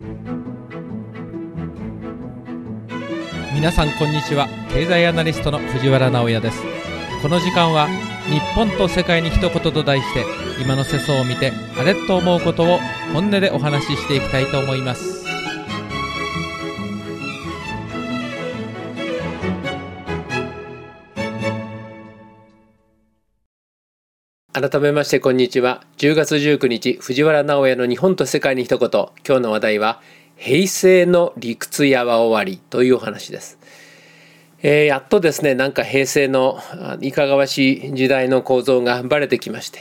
皆さんこんにちは。経済アナリストの藤原直也です。この時間は日本と世界に一言と題して、今の世相を見てあれっと思うことを本音でお話ししていきたいと思います。 改めましてこんにちは。10月19日藤原直也の日本と世界に一言。今日の話題は平成の理屈屋は終わりというお話です。やっとですね、なんか平成のいかがわしい時代の構造がバレてきまして、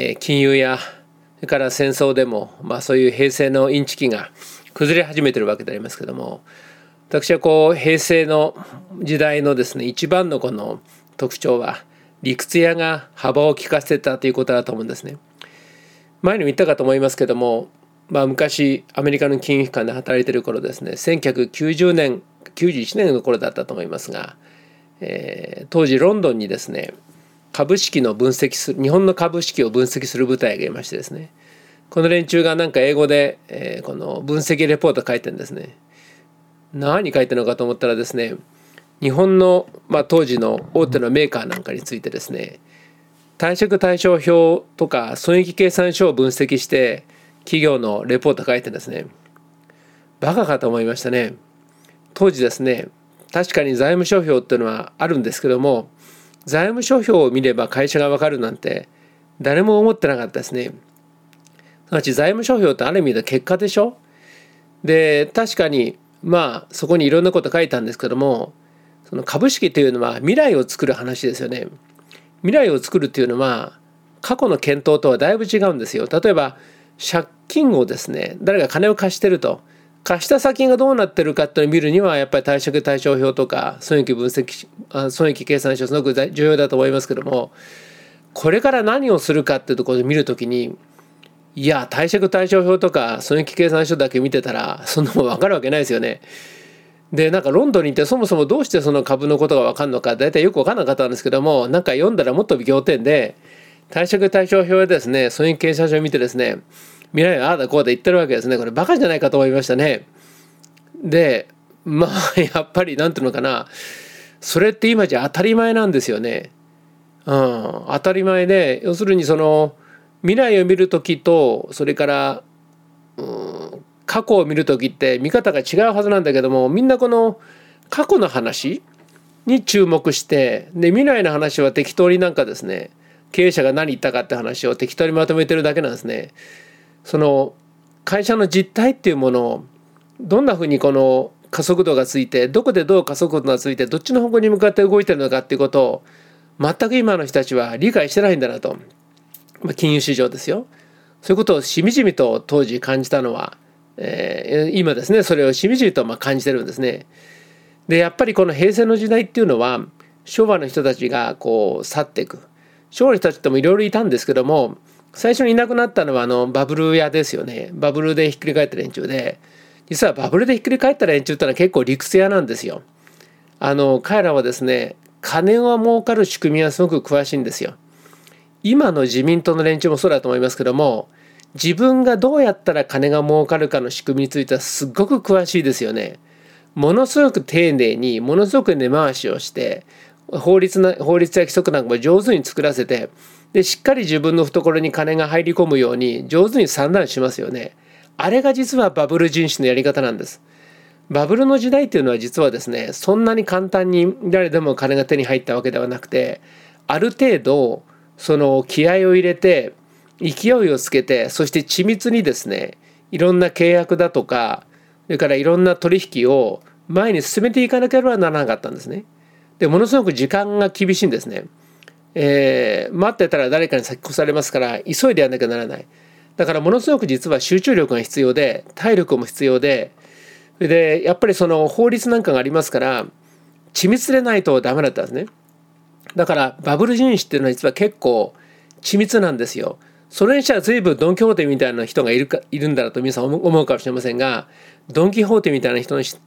金融やそれから戦争でも、そういう平成のインチキが崩れ始めているわけでありますけども、私は平成の時代のですね、一番のこの特徴は理屈屋が幅を利かせてたということだと思うんですね。前にも言ったかと思いますけども、昔アメリカの金融機関で働いている頃ですね、1990年91年の頃だったと思いますが、当時ロンドンにですね、株式の分析する日本の株式を分析する部隊がいましてですね、この連中がなんか英語で、この分析レポート書いてるんですね。何書いてるのかと思ったらですね、日本の、当時の大手のメーカーなんかについてですね、貸借対照表とか損益計算書を分析して企業のレポート書いてるんですね。バカかと思いましたね。当時ですね、確かに財務諸表っていうのはあるんですけども、財務諸表を見れば会社が分かるなんて誰も思ってなかったですね。すなわち財務諸表ってある意味で結果でしょ。で、確かにそこにいろんなこと書いたんですけども、その株式というのは未来を作る話ですよね。未来を作るっていうのは過去の検討とはだいぶ違うんですよ。例えば借金をですね、誰が金を貸してると、貸した先がどうなってるかっていうのを見るにはやっぱり貸借対照表とか損益計算書すごく重要だと思いますけども、これから何をするかっていうところで見るときに、いや貸借対照表とか損益計算書だけ見てたらそんなもん分かるわけないですよね。で、なんかロンドンに行ってそもそもどうしてその株のことが分かるのか大体よく分かんなかったんですけども、なんか読んだらもっと仰天で、貸借対照表でですね、損益計算書を見てですね、未来はああだこうだ言ってるわけですね。これバカじゃないかと思いましたね。で、やっぱりなんていうのかな、それって今じゃ当たり前なんですよね。当たり前で、要するにその未来を見るときと、それから過去を見るときって見方が違うはずなんだけども、みんなこの過去の話に注目して、で未来の話は適当になんかですね、経営者が何言ったかって話を適当にまとめてるだけなんですね。その会社の実態っていうものをどんなふうにこの加速度がついて、どこでどう加速度がついて、どっちの方向に向かって動いてるのかっていうことを全く今の人たちは理解してないんだなと。金融市場ですよ。そういうことをしみじみと当時感じたのは、今ですね、それをしみじみと感じてるんですね。で、やっぱりこの平成の時代っていうのは昭和の人たちが去っていく。昭和の人たちってもいろいろいたんですけども、最初にいなくなったのはバブル屋ですよね。バブルでひっくり返った連中で、実はバブルでひっくり返った連中ってのは結構理屈屋なんですよ。彼らはですね、金が儲かる仕組みはすごく詳しいんですよ。今の自民党の連中もそうだと思いますけども、自分がどうやったら金が儲かるかの仕組みについてはすごく詳しいですよね。ものすごく丁寧に、ものすごく根回しをして、法律や規則なんかも上手に作らせて、でしっかり自分の懐に金が入り込むように上手に算段しますよね。あれが実はバブル人種のやり方なんです。バブルの時代っていうのは実はですね、そんなに簡単に誰でも金が手に入ったわけではなくて、ある程度その気合を入れて勢いをつけて、そして緻密にですね、いろんな契約だとか、それからいろんな取引を前に進めていかなければならなかったんですね。で、ものすごく時間が厳しいんですね。待ってたら誰かに先越されますから急いでやんなきゃならない。だからものすごく実は集中力が必要で、体力も必要で、でやっぱりその法律なんかがありますから緻密でないとダメだったんですね。だからバブル人種っていうのは実は結構緻密なんですよ。それにしては随分ドン・キホーテみたいな人がいるんだなと皆さん思うかもしれませんが、ドン・キホーテみたいな人の下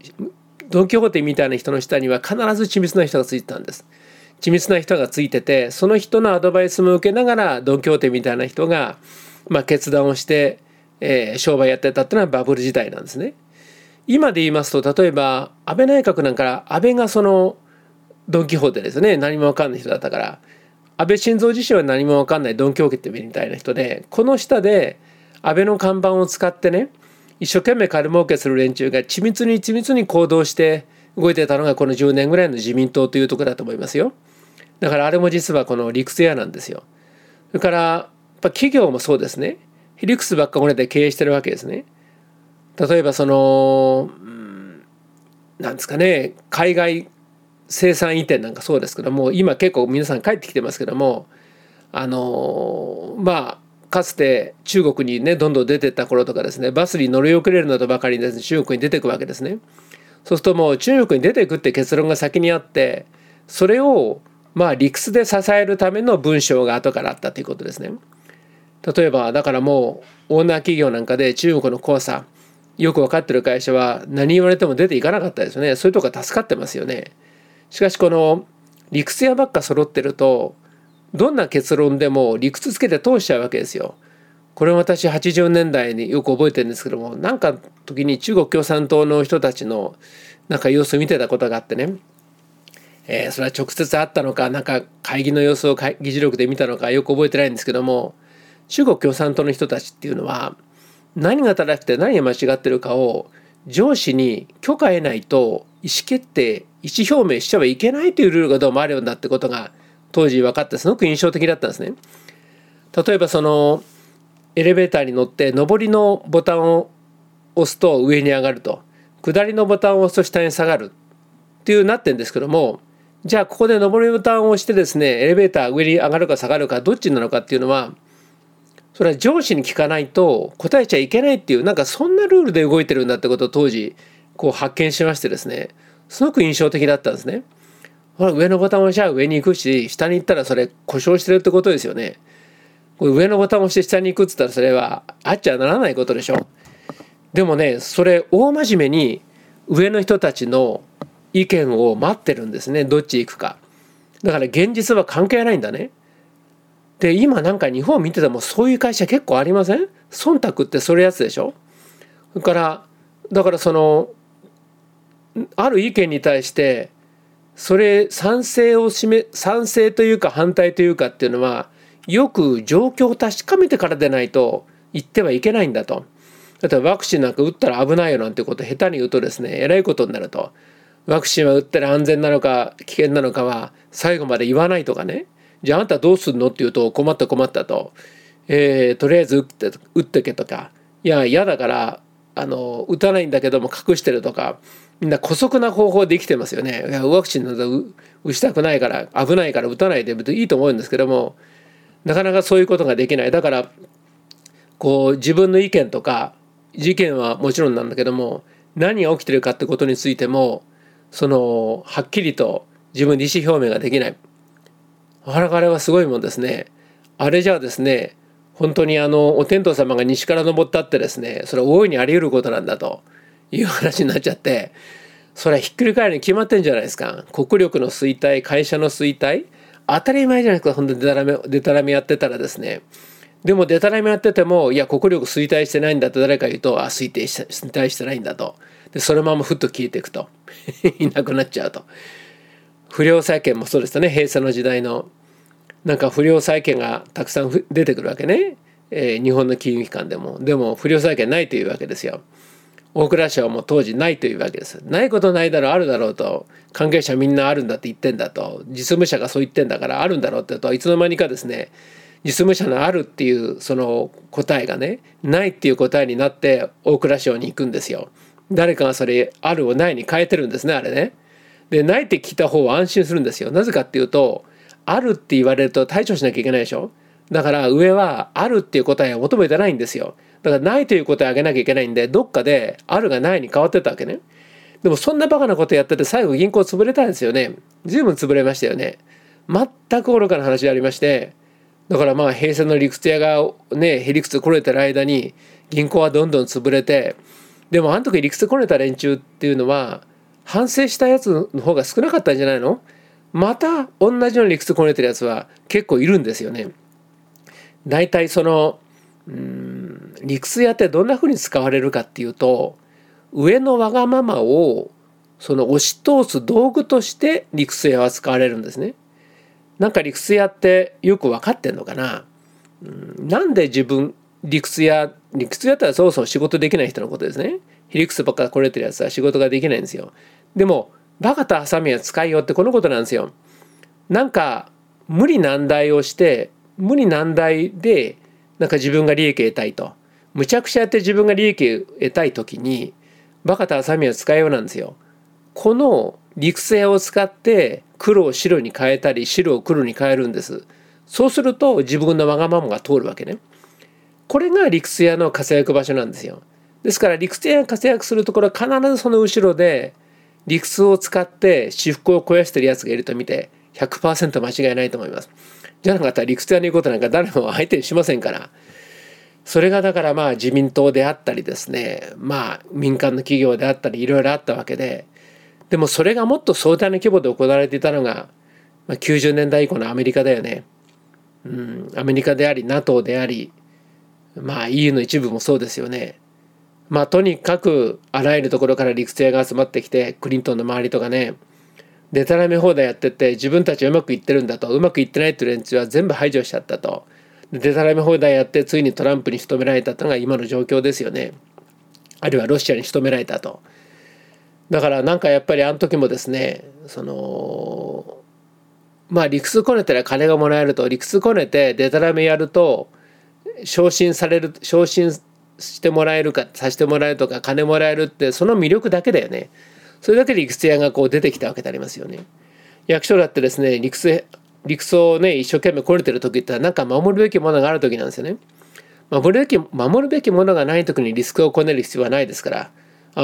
には必ず緻密な人がついてたんです。緻密な人がついてて、その人のアドバイスも受けながらドン・キホーテみたいな人が決断をして、 商売やってたっていうのはバブル時代なんですね。今で言いますと、例えば安倍内閣なんか安倍がそのドン・キホーテですね。何も分かんない人だったから、安倍晋三自身は何も分かんないドン・キホーテみたいな人で、この下で安倍の看板を使ってね、一生懸命金儲けする連中が緻密に行動して動いてたのがこの10年ぐらいの自民党というところだと思いますよ。だからあれも実はこの理屈屋なんですよ。それからやっぱ企業もそうですね。へりくつばっかこれで経営してるわけですね。例えばそのなんですかね、海外生産移転なんかそうですけども、今結構皆さん帰ってきてますけども、かつて中国にねどんどん出てった頃とかですね、バスに乗り遅れるのとばかりにですね中国に出ていくわけですね。そうするともう中国に出ていくって結論が先にあって、それを理屈で支えるための文章が後からあったということですね。例えばだからもうオーナー企業なんかで中国の黄砂よく分かってる会社は何言われても出ていかなかったですよね。そういうとこが助かってますよね。しかしこの理屈屋ばっか揃ってると、どんな結論でも理屈つけて通しちゃうわけですよ。これ私80年代によく覚えてるんですけども、なんか時に中国共産党の人たちのなんか様子を見てたことがあってね、それは直接会ったのか、なんか会議の様子を議事録で見たのかよく覚えてないんですけども、中国共産党の人たちっていうのは何が正しくて何が間違ってるかを上司に許可得ないと意思決定、意思表明しちゃいけないというルールがどうもあるんだってことが当時分かってすごく印象的だったんですね。例えばそのエレベーターに乗って上りのボタンを押すと上に上がると、下りのボタンを押すと下に下がるっていうなってるんですけども、じゃあここで上りボタンを押してですねエレベーター上に上がるか下がるかどっちなのかっていうのは、それは上司に聞かないと答えちゃいけないっていう、なんかそんなルールで動いてるんだってことを当時こう発見しましてですね、すごく印象的だったんですね。ほら上のボタンを押しちゃ上に行くし、下に行ったらそれ故障してるってことですよね。これ上のボタンを押して下に行くっつったらそれはあっちゃならないことでしょ。でもね、それ大真面目に上の人たちの意見を待ってるんですね。どっち行くか。だから現実は関係ないんだね。で今なんか日本を見ててもそういう会社結構ありません？忖度ってそういうやつでしょ。だからそのある意見に対してそれ賛成というか反対というかっていうのはよく状況を確かめてからでないと言ってはいけないんだと。だってワクチンなんか打ったら危ないよなんてことを下手に言うとですね、えらいことになると。ワクチンは打ったら安全なのか危険なのかは最後まで言わないとかね。じゃああんたどうするのって言うと困ったと、とりあえず打ってけとか、いや嫌だから打たないんだけども隠してるとか、みんな姑息な方法で生きてますよね。いやワクチンなんか打ちたくないから危ないから打たないでいいと思うんですけども、なかなかそういうことができない。だからこう自分の意見とか事件はもちろんなんだけども、何が起きてるかってことについてもはっきりと自分で意思表明ができない。あれはすごいもんですね。あれじゃあですね、本当にお天道様が西から昇ったってですね、それは大いにあり得ることなんだという話になっちゃって、それはひっくり返るに決まってんじゃないですか。国力の衰退、会社の衰退、当たり前じゃないですか。本当にでたらめやってたらですね。でもでたらめやってても、いや国力衰退してないんだと誰か言うと、衰退してないんだと。でそのままふっと消えていくといなくなっちゃうと。不良債権もそうですよね。平成の時代のなんか不良債権がたくさん出てくるわけね。日本の金融機関でも不良債権ないというわけですよ。大蔵省も当時ないというわけです。ないことないだろう、あるだろうと、関係者みんなあるんだって言ってんだと、実務者がそう言ってんだからあるんだろうってと、いつの間にかですね、実務者のあるっていうその答えがね、ないっていう答えになって大蔵省に行くんですよ。誰かがそれあるをないに変えてるんですね、あれね。でないって聞いた方は安心するんですよ。なぜかっていうと、あるって言われると対処しなきゃいけないでしょ。だから上はあるっていう答えを求めてないんですよ。だからないという答えをあげなきゃいけないんで、どっかであるがないに変わってたわけね。でもそんなバカなことやってて最後銀行潰れたんですよね。随分潰れましたよね。全く愚かな話でありまして、だから平成の理屈屋がねへりくつこねてる間に銀行はどんどん潰れて、でもあの時理屈こねた連中っていうのは反省したやつの方が少なかったんじゃないの？また同じように理屈こねてるやつは結構いるんですよね。だいたい理屈屋ってどんなふうに使われるかっていうと、上のわがままをその押し通す道具として理屈屋は使われるんですね。なんか理屈屋ってよく分かってんのかな。なんで理屈屋ってはそもそも仕事できない人のことですね。へりくつばっかこれてるやつは仕事ができないんですよ。でもバカとハサミは使いよってこのことなんですよ。なんか無理難題をして無理難題でなんか自分が利益を得たいと、むちゃくちゃやって自分が利益を得たい時にバカとハサミは使いようなんですよ。この理屈屋を使って黒を白に変えたり白を黒に変えるんです。そうすると自分のわがままが通るわけね。これが理屈屋の活躍場所なんですよ。ですから理屈屋が活躍するところは必ずその後ろで理屈を使って私腹を肥やしてるやつがいると見て 100% 間違いないと思います。じゃなかったら理屈屋の言うことなんか誰も相手にしませんから。それがだから自民党であったりですね、民間の企業であったりいろいろあったわけで、でもそれがもっと壮大な規模で行われていたのが、90年代以降のアメリカだよね。アメリカであり NATO であり、EU の一部もそうですよね。とにかくあらゆるところから理屈屋が集まってきて、クリントンの周りとかね、でたらめ放題やってて、自分たちはうまくいってるんだと、うまくいってないっていう連中は全部排除しちゃったと。でたらめ放題やってついにトランプに仕留められたというのが今の状況ですよね。あるいはロシアに仕留められたと。だからなんかやっぱりあの時もですね、理屈こねたら金がもらえると、理屈こねてでたらめやると昇進してもらえるかさせてもらえるとか金もらえるって、その魅力だけだよね。それだけで理屈屋が出てきたわけでありますよね。役所だってですね、理屈をね一生懸命こねてる時ってなんか守るべきものがある時なんですよね。守るべきものがない時にリスクをこねる必要はないですから、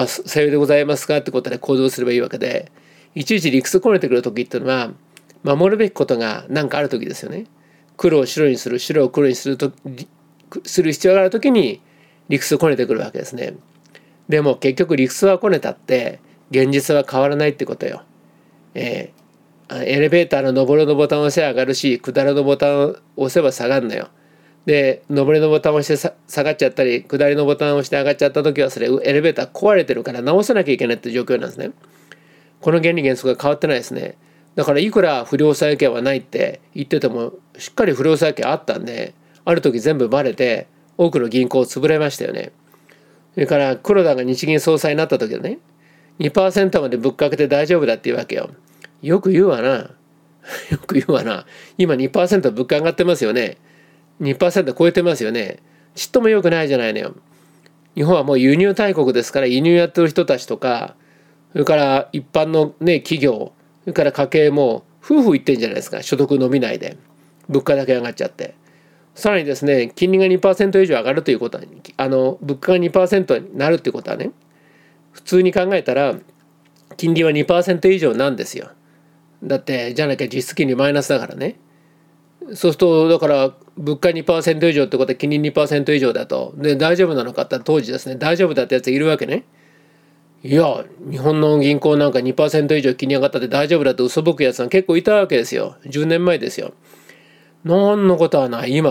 さようでございますかってことで行動すればいいわけで、いちいち理屈こねてくる時っていうのは守るべきことが何かある時ですよね。黒を白にする、白を黒にする必要がある時に理屈をこねてくるわけですね。でも結局理屈はこねたって現実は変わらないってことよ。エレベーターの上りのボタンを押せば上がるし、下りのボタンを押せば下がるのよ。で上りのボタンを押して下がっちゃったり、下りのボタンを押して上がっちゃった時はそれエレベーター壊れてるから直さなきゃいけないって状況なんですね。この原理原則が変わってないですね。だからいくら不良債権はないって言ってても、しっかり不良債権あったんで、ある時全部バレて多くの銀行潰れましたよね。それから黒田が日銀総裁になった時はね、2% までぶっかけて大丈夫だって言うわけよ。よく言うわな。よく言うわな。今 2% 物価上がってますよね。2% 超えてますよね。ちっとも良くないじゃないのよ。日本はもう輸入大国ですから、輸入やってる人たちとか、それから一般のね企業、それから家計も夫婦言ってんじゃないですか。所得伸びないで物価だけ上がっちゃって、さらにですね金利が 2% 以上上がるということは、物価が 2% になるっていうことはね、普通に考えたら金利は 2% 以上なんですよ。だってじゃなきゃ実質金利マイナスだからね。そうするとだから物価 2% 以上ってことは金利 2% 以上だと、で大丈夫なのかって当時ですね、大丈夫だってやついるわけね。いや日本の銀行なんか 2% 以上金利上がったって大丈夫だと嘘吹くやつが結構いたわけですよ。10年前ですよ。何のことはない。今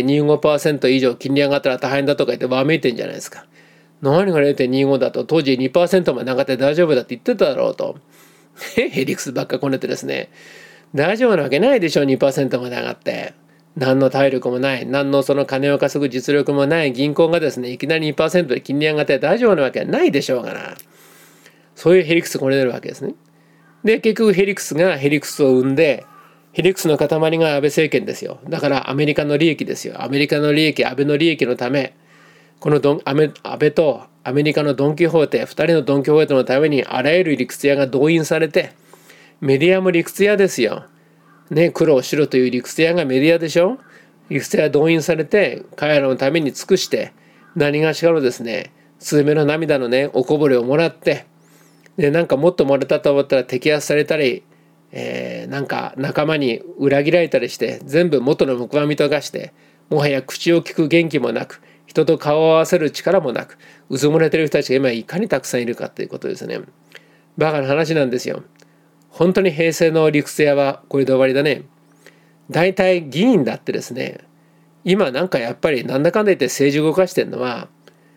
0.25% 以上金利上がったら大変だとか言ってわめいてんじゃないですか。何が 0.25 だと、当時 2% まで上がって大丈夫だって言ってただろうと。ヘリクスばっかこねてですね、大丈夫なわけないでしょ。 2% まで上がって何の体力もない、何のその金を稼ぐ実力もない銀行がですねいきなり 2% で金利上がって大丈夫なわけはないでしょうがな。そういうヘリクスこねてるわけですね。で結局ヘリクスがヘリクスを生んで、ヘリクスの塊が安倍政権ですよ。だからアメリカの利益ですよ。アメリカの利益、安倍の利益のため、この安倍とアメリカのドン・キホーテ、2人のドン・キホーテのためにあらゆる理屈屋が動員されて、メディアも理屈屋ですよ。ね、黒白という理屈屋がメディアでしょ。理屈屋動員されて彼らのために尽くして、何がしかのですね数目の涙のねおこぼれをもらって、でなんかもっともらったと思ったら摘発されたり、なんか仲間に裏切られたりして、全部元の木阿弥と化して、もはや口を聞く元気もなく、人と顔を合わせる力もなく、うずもれてる人たちが今いかにたくさんいるかということですね。バカな話なんですよ。本当に平成の理屈屋はこれで終わりだね。大体議員だってですね、 今なんかやっぱりなんだかんだ言って政治動かしてるのは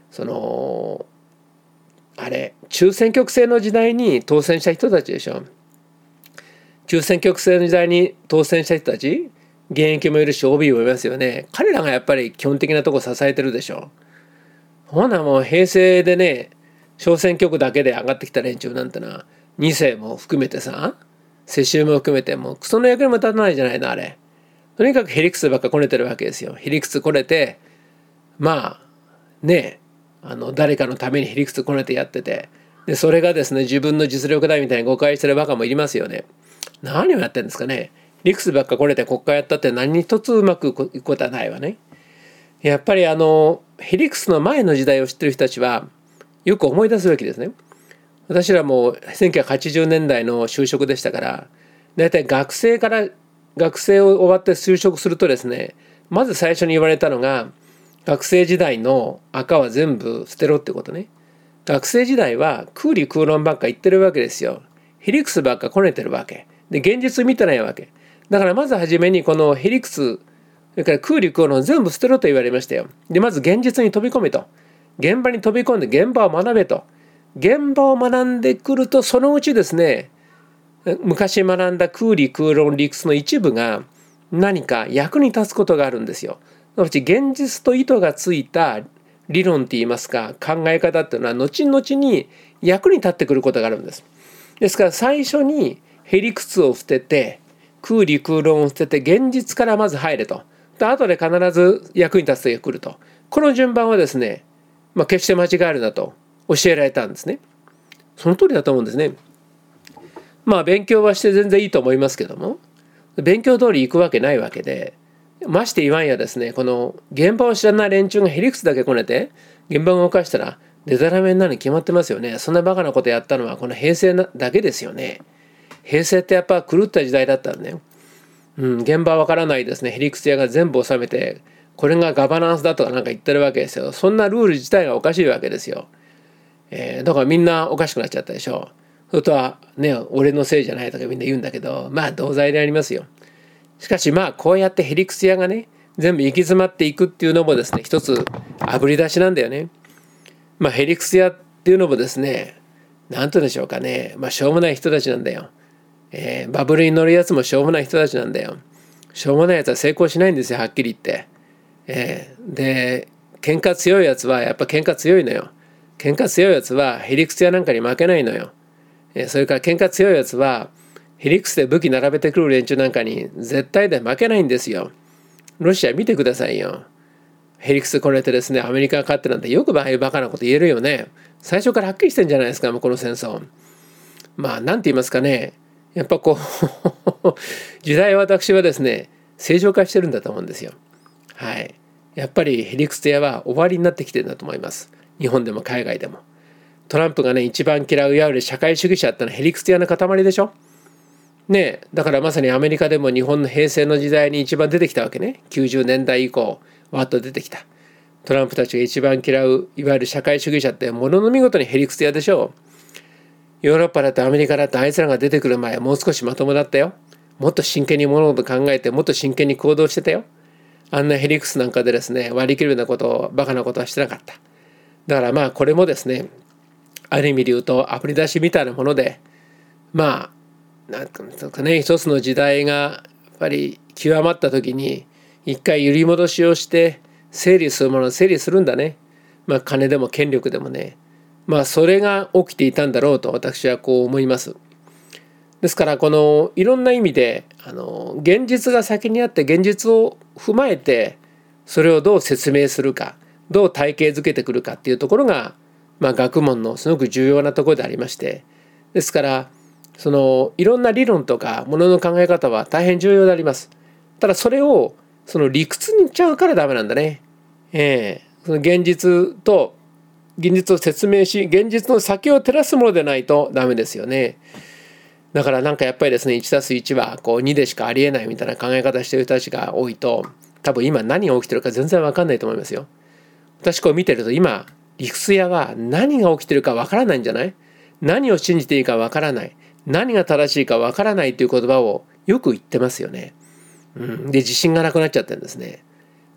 中選挙区制の時代に当選した人たちでしょ。中選挙区制の時代に当選した人たち、現役もいるし OB もいますよね。彼らがやっぱり基本的なとこ支えてるでしょ。ほなもう平成でね、小選挙区だけで上がってきた連中なんてのは2世も含めてさ、世襲も含めてもうクソの役にも立たないじゃないのあれ。とにかくへりくつばっかこねてるわけですよ。へりくつこねて、まあね、誰かのためにへりくつこねてやってて、でそれがですね自分の実力だみたいに誤解してるバカもいますよね。何をやってるんですかね。理屈ばっかこねて国会やったって何一つうまくいくことはないわね。やっぱりへりくつの前の時代を知ってる人たちはよく思い出すべきですね。私らも1980年代の就職でしたから、だいたい学生を終わって就職するとですね、まず最初に言われたのが、学生時代の赤は全部捨てろってことね。学生時代は空理空論ばっか言ってるわけですよ。へりくつばっかこねてるわけで、現実見てないわけだから、まず初めにこのへりくつ、それから空理空論全部捨てろと言われましたよ。でまず現実に飛び込めと、現場に飛び込んで現場を学べと。現場を学んでくると、そのうちですね、昔学んだ空理空論理屈の一部が何か役に立つことがあるんですよ。現実と意図がついた理論って言いますか、考え方っていうのは後々に役に立ってくることがあるんです。ですから最初にへりくつを捨てて、空理空論を捨てて現実からまず入れと。で後で必ず役に立つ時が来ると。この順番はですね、決して間違えるなと教えられたんですね。その通りだと思うんですね。勉強はして全然いいと思いますけども、勉強通り行くわけないわけで、まして言わんやですね、この現場を知らない連中がへりくつだけこねて現場を動かしたらデタラメになるに決まってますよね。そんなバカなことやったのはこの平成だけですよね。平成ってやっぱ狂った時代だったんでね、現場わからないですね、へりくつ屋が全部収めて、これがガバナンスだとかなんか言ってるわけですよ。そんなルール自体がおかしいわけですよ。だからみんなおかしくなっちゃったでしょ。それとはね、俺のせいじゃないとかみんな言うんだけど、同罪でありますよ。しかしこうやってへりくつ屋がね、全部行き詰まっていくっていうのもですね、一つあぶり出しなんだよね。へりくつ屋っていうのもですね、なんとでしょうかね、しょうもない人たちなんだよ。バブルに乗るやつもしょうもない人たちなんだよ。しょうもないやつは成功しないんですよ、はっきり言って。で喧嘩強いやつはやっぱ喧嘩強いのよ。喧嘩強いやつはへりくつ屋なんかに負けないのよ。それから喧嘩強いやつはへりくつで武器並べてくる連中なんかに絶対で負けないんですよ。ロシア見てくださいよ。へりくつこれてですね、アメリカが勝ってなんてよくああいうバカなこと言えるよね。最初からはっきりしてんじゃないですか、もうこの戦争。なんて言いますかね、やっぱ時代は私はですね、正常化してるんだと思うんですよ。はい。やっぱりへりくつ屋は終わりになってきてるんだと思います。日本でも海外でも。トランプがね、一番嫌ういわゆる社会主義者ってのはへりくつ屋の塊でしょ。ねえ、だからまさにアメリカでも日本の平成の時代に一番出てきたわけね。90年代以降わっと出てきた。トランプたちが一番嫌ういわゆる社会主義者ってものの見事にへりくつ屋でしょう。ヨーロッパだってアメリカだってあいつらが出てくる前はもう少しまともだったよ。もっと真剣に物事考えてもっと真剣に行動してたよ。あんなへりくつなんかでですね、割り切るようなことをバカなことはしてなかった。だからこれもですね、ある意味で言うとあぶり出しみたいなもので、なんかね、一つの時代がやっぱり極まった時に一回揺り戻しをして整理するものを整理するんだね。金でも権力でもね、それが起きていたんだろうと私はこう思います。ですからこのいろんな意味で現実が先にあって現実を踏まえてそれをどう説明するか、どう体系づけてくるかっていうところが学問のすごく重要なところでありまして、ですからいろんな理論とかものの考え方は大変重要であります。ただそれを理屈にちゃうからダメなんだね。その現実を説明し、現実の先を照らすものでないとダメですよね。だからやっぱりですね、1+1 は2でしかありえないみたいな考え方している人たちが多いと、多分今何が起きてるか全然分かんないと思いますよ。私見てると今理屈屋は何が起きてるか分からないんじゃない？何を信じていいか分からない、何が正しいか分からないという言葉をよく言ってますよね。で自信がなくなっちゃってるんですね。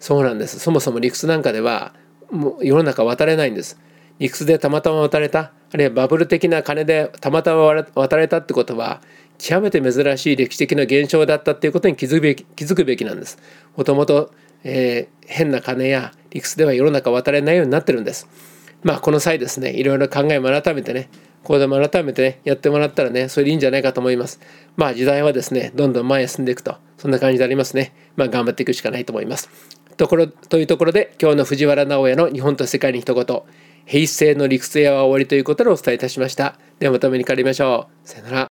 そうなんです。そもそも理屈なんかではもう世の中渡れないんです。理屈でたまたま渡れた、あるいはバブル的な金でたまたま渡れたってことは極めて珍しい歴史的な現象だったっていうことに気づくべきなんです。もともと変な金や理屈では世の中渡れないようになってるんです。この際ですね、いろいろ考えも改めてね、行動も改めてね、やってもらったらね、それでいいんじゃないかと思います。時代はですね、どんどん前へ進んでいくと、そんな感じでありますね。頑張っていくしかないと思います。というところで、今日の藤原直哉の日本と世界に一言、平成の理屈屋は終わりということでお伝えいたしました。ではまたお目にかかりましょう。さよなら。